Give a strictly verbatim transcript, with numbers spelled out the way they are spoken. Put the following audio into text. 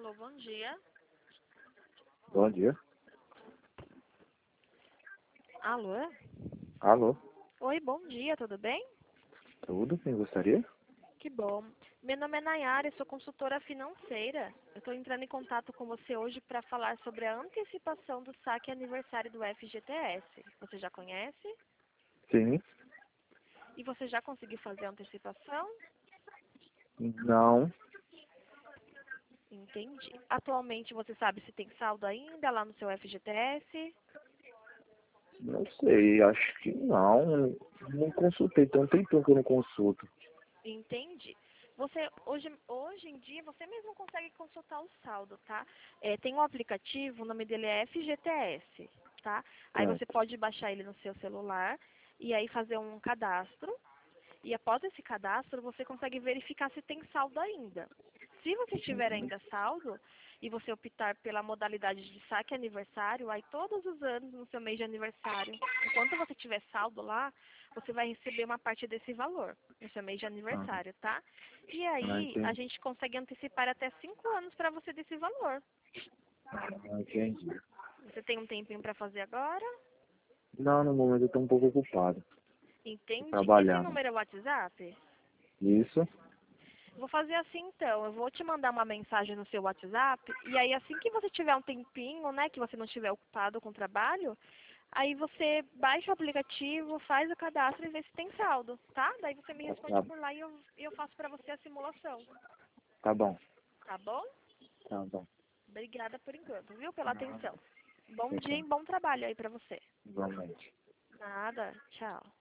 Alô, bom dia. Bom dia. Alô? Alô? Oi, bom dia, tudo bem? Tudo? Quem gostaria? Que bom. Meu nome é Nayara, eu sou consultora financeira. Eu estou entrando em contato com você hoje para falar sobre a antecipação do saque aniversário do F G T S. Você já conhece? Sim. E você já conseguiu fazer a antecipação? Não. Entendi. Atualmente você sabe se tem saldo ainda lá no seu F G T S? Não sei, acho que não. Não consultei, tem um tempinho que eu não consulto. Entendi. Você, hoje, hoje em dia, você mesmo consegue consultar o saldo, tá? É, tem um aplicativo, o nome dele é F G T S, tá? Aí você Certo. pode baixar ele no seu celular e aí fazer um cadastro. E após esse cadastro, você consegue verificar se tem saldo ainda. Se você tiver Uhum. ainda saldo e você optar pela modalidade de saque aniversário, aí todos os anos no seu mês de aniversário, enquanto você tiver saldo lá, você vai receber uma parte desse valor no seu mês de Ah, aniversário, tá? E ah, aí a entendi. gente consegue antecipar até cinco anos para você desse valor. Ah, entendi. Você tem um tempinho para fazer agora? Não, no momento eu tô um pouco ocupado. Tô Entende? Esse trabalhando. número é o WhatsApp? Isso? Vou fazer assim então, eu vou te mandar uma mensagem no seu WhatsApp e aí assim que você tiver um tempinho, né, que você não estiver ocupado com o trabalho, aí você baixa o aplicativo, faz o cadastro e vê se tem saldo, tá? Daí você me responde Tá, por lá e eu, eu faço pra você a simulação, tá bom. tá bom? Tá bom. Obrigada por enquanto, viu, pela Nada. atenção. Bom dia Fechou. e bom trabalho aí pra você. Igualmente. Nada, tchau.